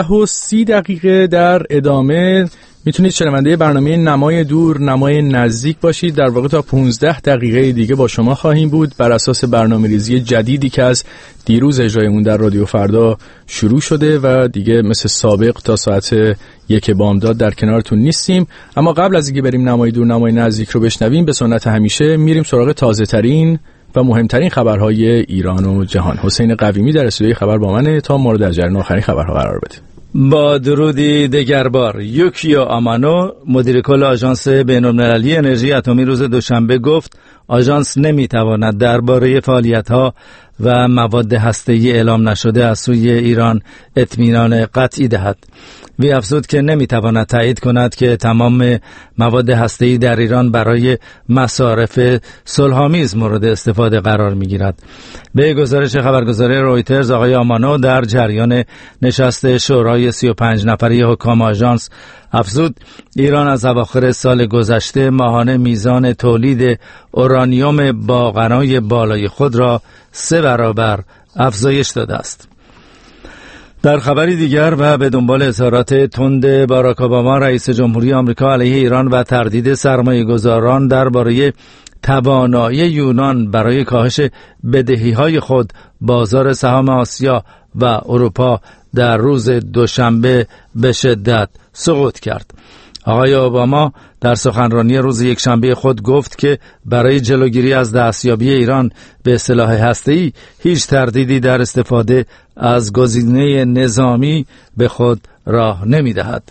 12:30 در ادامه میتونید شنونده برنامه نمای دور نمای نزدیک باشید. در واقع تا 15 دقیقه دیگه با شما خواهیم بود بر اساس برنامه‌ریزی جدیدی که از دیروز اجرایمون در رادیو فردا شروع شده و دیگه مثل سابق تا ساعت 1 بامداد در کنارتون نیستیم. اما قبل از اینکه بریم نمای دور نمای نزدیک رو بشنویم، به سنت همیشه میریم سراغ تازه ترین و مهمترین خبرهای ایران و جهان. حسین قویمی در استودیوی خبر با منه تا مورد در جریان آخرین خبرها قرار بده. با درودی دگربار، یوکیو آمانو مدیر کل آژانس بین‌المللی انرژی اتمی روز دوشنبه گفت آژانس نمیتواند درباره فعالیت‌ها و مواد هسته‌ای اعلام نشده از سوی ایران اطمینان قطعی دهد. وی افزود که نمیتواند تایید کند که تمام مواد هسته‌ای در ایران برای مصارف صلح‌آمیز مورد استفاده قرار می‌گیرد. به گزارش خبرگزاری رویترز، آقای آمانو در جریان نشست شورای 35 نفره حکام آژانس افزود ایران از اواخر سال گذشته ماهانه میزان تولید اورانیوم با غنای بالای خود را 3 برابر افزایش داده است. در خبری دیگر و به دنبال اظهارات تند باراک اوباما رئیس جمهوری آمریکا علیه ایران و تردید سرمایه‌گذاران درباره توانایی یونان برای کاهش بدهی‌های خود، بازار سهام آسیا و اروپا در روز دوشنبه به شدت سقوط کرد. آقای اوباما در سخنرانی روز یکشنبه خود گفت که برای جلوگیری از دستیابی ایران به سلاح هسته‌ای هیچ تردیدی در استفاده از گزینه نظامی به خود راه نمی‌دهد.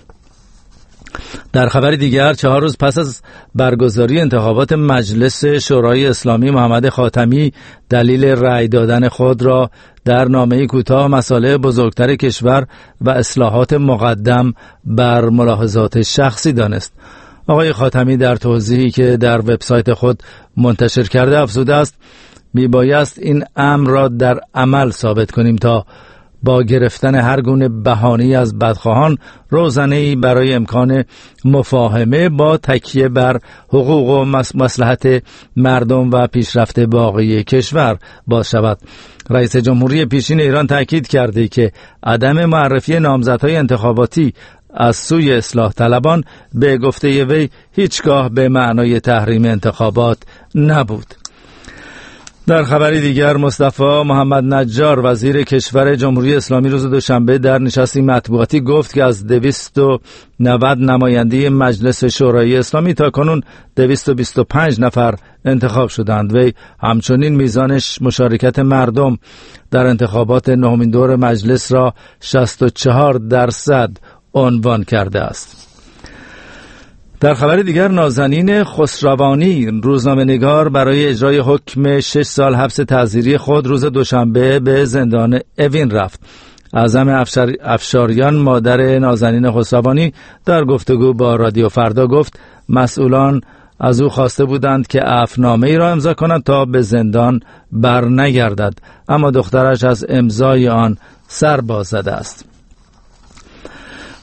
در خبر دیگر، 4 روز پس از برگزاری انتخابات مجلس شورای اسلامی، محمد خاتمی دلیل رأی دادن خود را در نامه‌ای کوتاه مصالح بزرگتر کشور و اصلاحات مقدم بر ملاحظات شخصی دانست. آقای خاتمی در توضیحی که در وبسایت خود منتشر کرده افزوده است میبایست این امر را در عمل ثابت کنیم تا با گرفتن هر گونه بهانه‌ای از بدخواهان روزنه‌ای برای امکان مفاهمه با تکیه بر حقوق و مصلحت مردم و پیشرفت باقی کشور باز شود. رئیس جمهوری پیشین ایران تاکید کرده که عدم معرفی نامزدهای انتخاباتی از سوی اصلاح طلبان به گفته وی هیچگاه به معنای تحریم انتخابات نبود. در خبری دیگر، مصطفی محمد نجار وزیر کشور جمهوری اسلامی روز دوشنبه در نشستی مطبوعاتی گفت که از 290 نماینده مجلس شورای اسلامی تاکنون 225 نفر انتخاب شدند. وی همچنین میزان مشارکت مردم در انتخابات نهمین دور مجلس را 64% عنوان کرده است. در خبر دیگر، نازنین خسروانی روزنامه‌نگار برای اجرای حکم 6 سال حبس تعزیری خود روز دوشنبه به زندان اوین رفت. اعظم افشاریان مادر نازنین خسروانی در گفتگو با رادیو فردا گفت مسئولان از او خواسته بودند که عفونامه‌ای را امضا کند تا به زندان بر نگردد، اما دخترش از امضای آن سر باز زده است.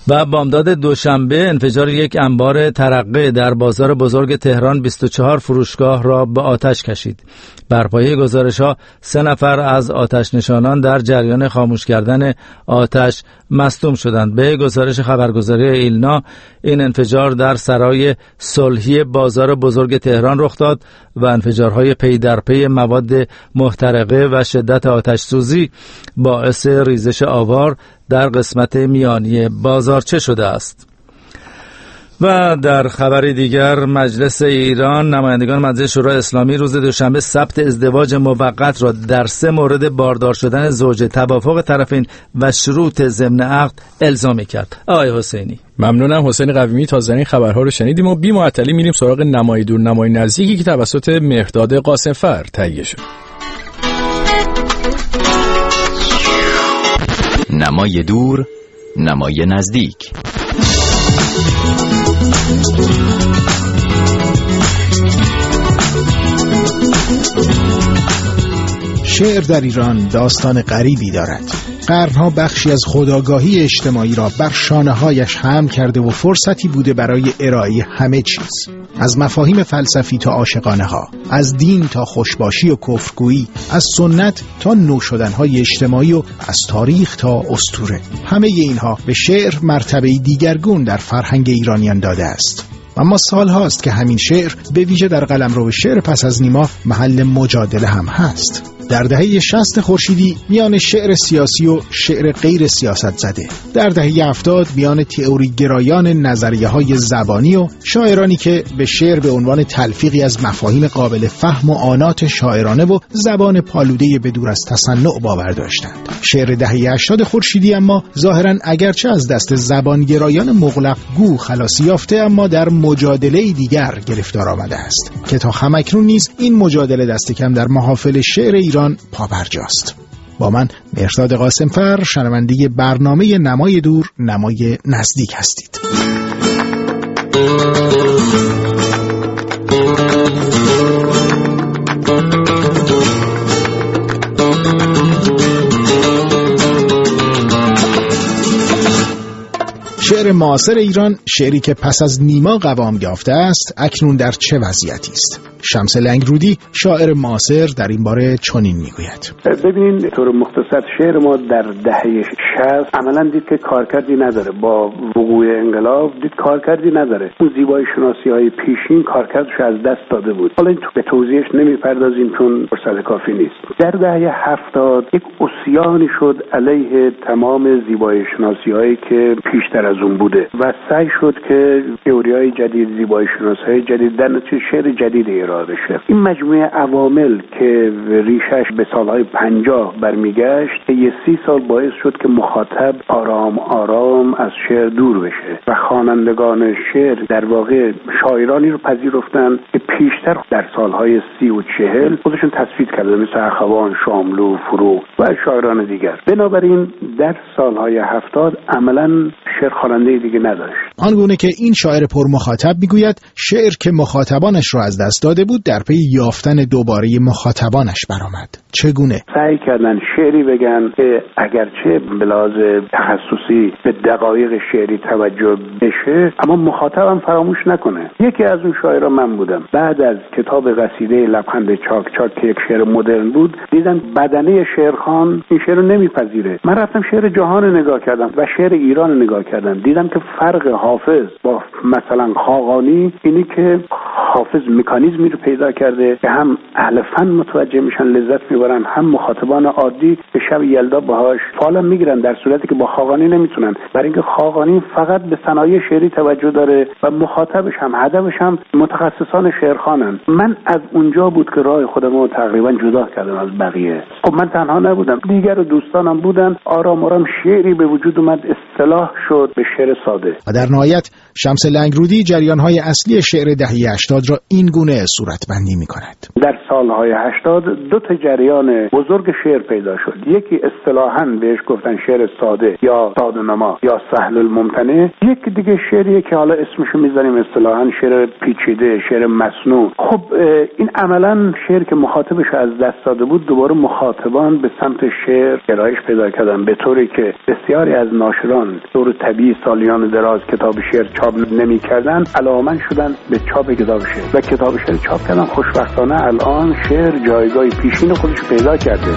و بامداد دوشنبه انفجار یک انبار ترقه در بازار بزرگ تهران 24 فروشگاه را به آتش کشید. بر پایه گزارش‌ها 3 نفر از آتش نشانان در جریان خاموش کردن آتش مصدوم شدند. به گزارش خبرگزاری ایلنا این انفجار در سرای صلحی بازار بزرگ تهران رخ داد و انفجارهای پی در پی مواد محترقه و شدت آتش سوزی باعث ریزش آوار در قسمت میانی بازارچه شده است. و در خبر دیگر مجلس ایران، نمایندگان مجلس شورای اسلامی روز دوشنبه ثبت ازدواج موقت را در 3 مورد باردار شدن زوجه، توافق طرفین و شروط ضمن عقد الزامی کرد. آقای حسینی. ممنونم. حسین قویمی. تازه این خبرها رو شنیدیم و بی معطلی میریم سراغ نمای دور نمای نزدیکی که توسط مهرداد قاسمفر تهیه شد. نمای دور نمای نزدیک. شعر در ایران داستان غریبی دارد. قرنها بخشی از خودآگاهی اجتماعی را بر شانه‌هایش حمل کرده و فرصتی بوده برای ارائه همه چیز، از مفاهیم فلسفی تا عاشقانه‌ها، از دین تا خوشباشی و کفرگویی، از سنت تا نوشدن‌های اجتماعی و از تاریخ تا اسطوره. همه اینها به شعر مرتبه‌ای دیگرگون در فرهنگ ایرانیان داده است. اما سال هاست که همین شعر به ویژه در قلمرو شعر پس از نیما محل مجادله هم هست. در دهه 60 خورشیدی میان شعر سیاسی و شعر غیر سیاست زده، در دهه 70 میان تئوری گرایان نظریه‌های زبانی و شاعرانی که به شعر به عنوان تلفیقی از مفاهیم قابل فهم و آنات شاعرانه و زبان پالوده بدور از تصنع باور داشتند. شعر دهه 80 خورشیدی اما ظاهراً اگرچه از دست زبانگرایان مغلق گو خلاصی یافته، اما در مجادله دیگر گرفتار آمده است که تا همکنون نیز این مجادله دست کم در محافل شعر ایران پابرجاست. با من مهرداد قاسمفر، شنونده برنامه نمای دور نمای نزدیک هستید. شعر معاصر ایران، شعری که پس از نیما قوام یافته است، اکنون در چه وضعیتی است؟ شمس لنگرودی، شاعر معاصر، در این باره چنین میگوید: ببینید، طور مختصر شعر ما در دهه 60 عملا دید که کارکردی نداره. با وقوع انقلاب دید کارکردی نداره. اون زیبایی شناسی های پیشین کارکردش از دست داده بود. حالا این به توضیحش نمیپردازیم چون فرصت کافی نیست. در دهه 70 یک عصیانی شد علیه تمام زیبایی شناسی هایی که پیشتر از اون بوده و سعی شد که تئوری‌های جدید، زیبایی شناسی‌های جدید در نتیجه شعر جدید ارائه بشه. این مجموعه عوامل که ریشش به سالهای 50 برمیگشت، یه 30 سال باعث شد که مخاطب آرام آرام از شعر دور بشه و خوانندگان شعر در واقع شاعرانی رو پذیرفتن که پیشتر در سالهای 30 و 40 خودشون تصفیه کرده، مثل اخوان، شاملو، فروغ و شاعران دیگر. بنابراین در سالهای 70 عملاً شعر خواننده دیگه نداشت. آنگونه که این شاعر پر مخاطب میگوید شعر که مخاطبانش را از دست داده بود در پی یافتن دوباره مخاطبانش برآمد. چگونه؟ سعی کردن شعری بگن که اگرچه به لحاظ تخصصی به دقایق شعری توجه بشه، اما مخاطبم فراموش نکنه. یکی از اون شاعران من بودم. بعد از کتاب قصیده لبخند چاک چاک که یک شعر مدرن بود، دیدم بدنه شعرخوان این شعر رو نمیپذیره. من رفتم شعر جهان رو نگاه کردم و شعر ایران رو نگاه کردم. دیدم که فرق حافظ با مثلا خاقانی اینی که حافظ مکانیزمی رو پیدا کرده که هم اهل فن متوجه میشن، لذت میبرن، هم مخاطبان عادی به شب یلدا باهاش فال میگیرن، در صورتی که با خاقانی نمیتونن، برای اینکه خاقانی فقط به صنایع شعری توجه داره و مخاطبش هم هدفش هم متخصصان شعرخوانن. من از اونجا بود که راه خودم رو تقریبا جدا کردم از بقیه. خب من تنها نبودم، دیگر دوستانم بودن. آرام آرام شعری به وجود اومد، اصطلاح شد به شعر ساده. و در نهایت شمس لنگرودی جریان‌های اصلی شعر دهه 80 را این گونه صورتبندی می‌کند. در سالهای 80 دو تا جریان بزرگ شعر پیدا شد. یکی اصطلاحاً بهش گفتن شعر ساده یا ساده نما یا سهل الممتنع. یکی دیگه شعریه که حالا اسمشو میذاریم اصطلاحاً شعر پیچیده، شعر مصنوع. خب این عملاً شعر که مخاطبش از دست داده بود دوباره مخاطبان به سمت شعر گرایش پیدا کردن، به طوری که بسیاری از ناشران دور طبیعی سالیان دراز کتاب شعر چاپ نمی‌کردن، علاقه‌مند شدن به چاپ کتاب شعر و کتاب شعر چاپ کردن. خوشبختانه الان شعر جایگاه پیشین خودش پیدا کرده.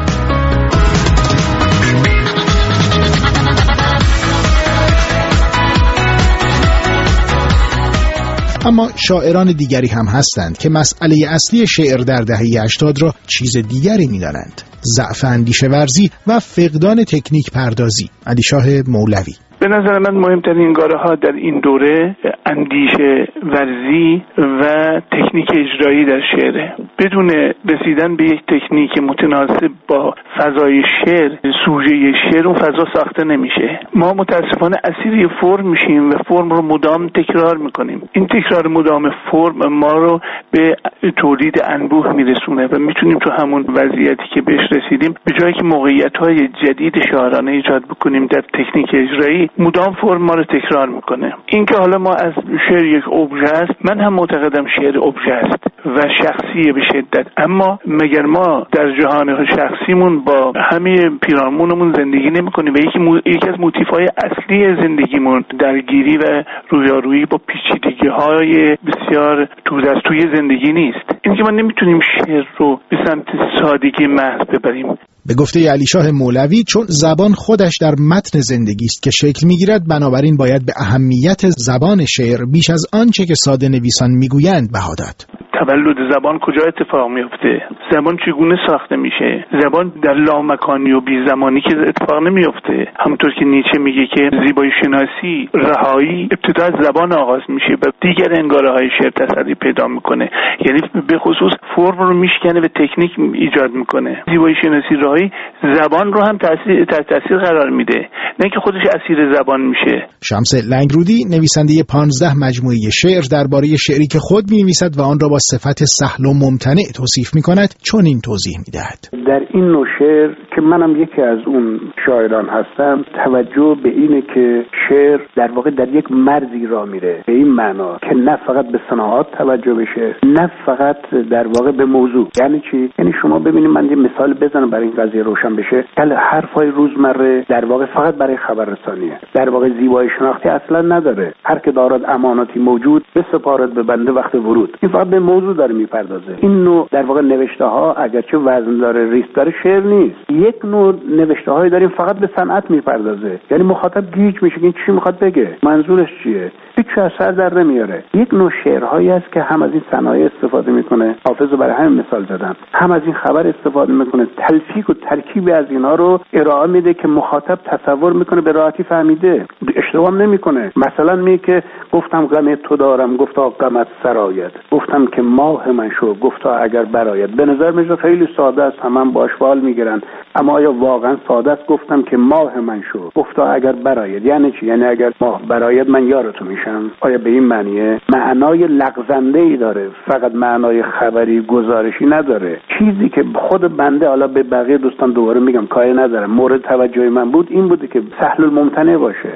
اما شاعران دیگری هم هستند که مسئله اصلی شعر در دهه 80 را چیز دیگری می‌دانند: ضعف اندیشه ورزی و فقدان تکنیک پردازی. علیشاه مولوی: به نظر من مهمترین گاره‌ها در این دوره اندیشه ورزی و تکنیک اجرایی در شعره. بدون رسیدن به یک تکنیک متناسب با فضای شعر، سوژه شعر اون فضا ساخته نمیشه. ما متاسفانه اسیر فرم میشیم و فرم رو مدام تکرار میکنیم. این تکرار مدام فرم ما رو به تولید انبوه میرسونه و میتونیم تو همون وضعیتی که بهش رسیدیم به جایی که موقعیت‌های جدید شاعرانه ایجاد بکنیم در تکنیک اجرایی، مدام فرم ما رو تکرار میکنه. این که حالا ما از شعر یک ابژه است، من هم معتقدم شعر ابژه است و شخصیه به شدت، اما مگر ما در جهان شخصیمون با همه پیرامونمون زندگی نمی‌کنیم و یکی از موتیف‌های اصلی زندگیمون درگیری و رویارویی با پیچیدگی‌های بسیار توی زندگی نیست. این که ما نمیتونیم شعر رو به سمت سادگی محض ببریم. به گفته علیشاه مولوی، چون زبان خودش در متن زندگی است که شکل می‌گیرد، بنابراین باید به اهمیت زبان شعر بیش از آنچه که ساده نویسان میگویند بها داد. تولد زبان کجا اتفاق میفته؟ زبان چگونه ساخته میشه؟ زبان در لامکانی و بی زمانی که اتفاق نمیفته. همونطور که نیچه میگه که زیبایی شناسی رهایی ابتدا از زبان آغاز میشه و دیگر انگاره‌های شعر تسری پیدا میکنه. یعنی به خصوص فرم رو میشکنه و تکنیک ایجاد میکنه. زیبایی شناسی رهایی زبان رو هم تحت تاثیر قرار میده، نه که خودش اسیر زبان میشه. شمس لنگرودی نویسنده 15 مجموعه شعر درباره شعری که خود می‌نویسد و آن را با صفت سهل و ممتنع توصیف می‌کند چون این توضیح می‌دهد: در این نوع شعر که منم یکی از اون شاعران هستم، توجه به اینه که شعر در واقع در یک مرزی را میره، به این معنا که نه فقط به صناعات توجه بشه، نه فقط در واقع به موضوع. یعنی چی؟ یعنی شما ببینید، من یه مثال بزنم برای این قضیه روشن بشه. حرفای روزمره در واقع فقط برای خبررسانیه، در واقع زیبایی شناختی اصلا نداره. هر که دارد اماناتی موجود بسپارد به بنده وقت ورود. این فقط به موضوع داره میپردازه. این نوع در واقع نوشته ها اگرچه وزن داره، ریتم داره، شعر نیست. یک نوع نوشته هایی داریم فقط به صنعت میپردازه، یعنی مخاطب گیج میشه که این چی میخواد بگه، منظورش چیه، هیچ چیز اثر در نمیاره. یک نوع شعرهایی است که هم از این صنایع استفاده میکنه، حافظ رو برای همین مثال زدم، هم از این خبر استفاده میکنه، تلفیق و ترکیب از اینها رو ارائه میده که مخاطب تصور میکنه به راحتی فهمیده، اشتباه نمیکنه. مثلا میگه که گفتم غم تو دارم، گفتا غمت سراید، گفتم که ماه من شو، گفتا اگر براید. به نظر میاد خیلی ساده است، هم باش فال میگیرن، اما آیا واقعا ساده است؟ گفتم که ماه من شو، گفتا اگر براید. یعنی چی؟ یعنی اگر ماه براید من یارتو میشم. آیا به این معنیه؟ معنای لغزنده ای داره، فقط معنای خبری گزارشی نداره. چیزی که خود بنده، حالا به بقیه دوستان دوباره میگم کاری ندارم، مورد توجه من بود این بوده که سهل الممتنع باشه.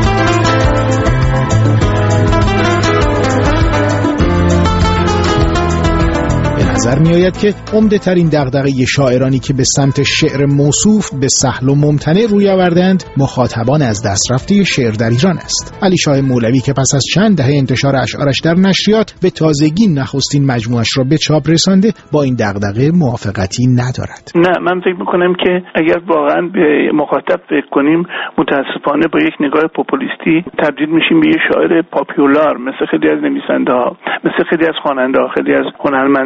نظر می آید که عمده ترین دغدغه شاعرانی که به سمت شعر موصوف به سهل و ممتنع روی آوردند مخاطبان از دست رفته شعر در ایران است. علیشاه مولوی که پس از چند دهه انتشار اشعارش در نشریات به تازگی نخستین مجموعش را به چاپ رسانده، با این دغدغه موافقتی ندارد. نه، من فکر می‌کنم که اگر واقعا به مخاطب فکر کنیم، متاسفانه با یک نگاه پاپولیستی تبدیل میشیم به یه شاعر پاپولار، مثل خیلی از نویسنده‌ها، مثل خیلی از خواننده‌ها، خیلی از هنرمندان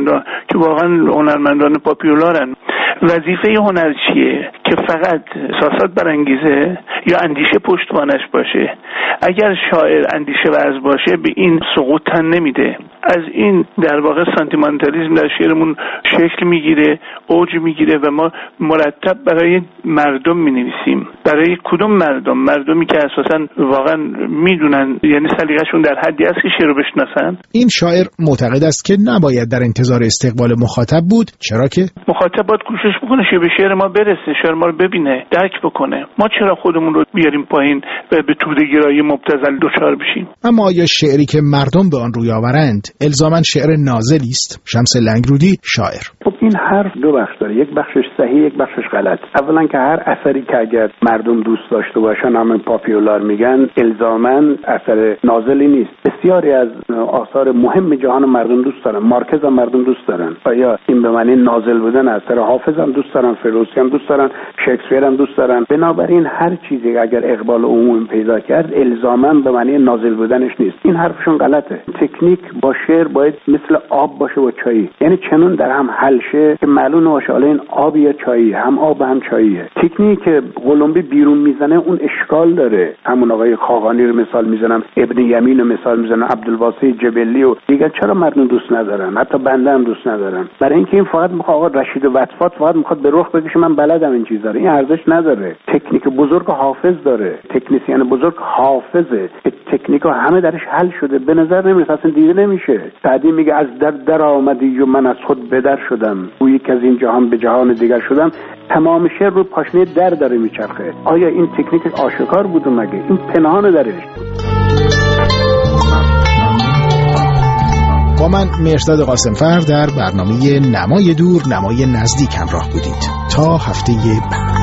که واقعا هنرمندان پاپیولارن. وظیفه هنر چیه؟ که فقط احساسات برانگیزه یا اندیشه پشتوانش باشه؟ اگر شاعر اندیشه ورز باشه به این سقوط تن نمیده. از این در واقع سانتیمانتالیسم در شعرمون شکل میگیره، اوج میگیره و ما مرتب برای مردم مینویسیم. برای کدوم مردم؟ مردمی که اساسا واقعا میدونن، یعنی سلیقه‌شون در حدی است که شعر رو بشناسن. این شاعر معتقد است که نباید در انتظار استقبال مخاطب بود، چرا که مخاطب باید کوشش بکنه که به شعر ما برسه، شعر ما رو ببینه، درک بکنه. ما چرا خودمون رو بیاریم پایین و به توده‌گرایی مبتذل دچار بشیم؟ اما آیا شعری که مردم به آن روی آورند الزاماً شعر نازلی است؟ شمس لنگرودی، شاعر: خب این حرف دو بخش داره، یک بخشش صحیح، یک بخشش غلط. اولا که هر اثری که اگر مردم دوست داشته باشن، همین پاپیولار میگن، الزاماً اثر نازلی نیست. بسیاری از آثار مهم جهان مردم دوست دارن، مارکز هم مردم دوست دارن. آیا این به معنی نازل بودن؟ اثر حافظ هم دوست دارن، فردوسی هم دوست دارن، شکسپیر هم دوست دارن. بنابراین هر چیزی اگر اقبال عمومی پیدا کرد الزاماً به معنی نازل بودنش نیست. این حرفشون غلطه. تکنیک با شعر باید مثل آب باشه و چایی، یعنی چنون در هم حل شه که معلوم باشه حالا این آب یا چایی، هم آب هم چاییه. تکنیک که قلمبی بیرون میزنه اون اشکال داره. همون آقای خاقانی رو مثال میزنم، ابن یمین رو مثال میزنم، عبدالواسع جبلی و دیگه. چرا مردم دوست ندارن؟ حتی بنده هم دوست ندارم. برای اینکه این فقط میخواد، آقا رشید وطفات فقط میخواد به رخ بکشه من بلدم این چیزا رو. این ارزش نداره. تکنیک بزرگ حافظ داره، تکنیسیان بزرگ حافظه. تکنیکا همه درش حل شده، به نظر نمیاد، اصلا دیده نمیشه. سعدی میگه از در آمدی و من از خود بدر شدم، گویی که از این جهان به جهان دیگر شدم. تمام شعر رو پاشنه در داره میچرخه. آیا این تکنیک آشکار بود مگه؟ این پنهان درش. با من مهرداد قاسمفر در برنامه نمای دور نمای نزدیک همراه بودید. تا هفته بعد.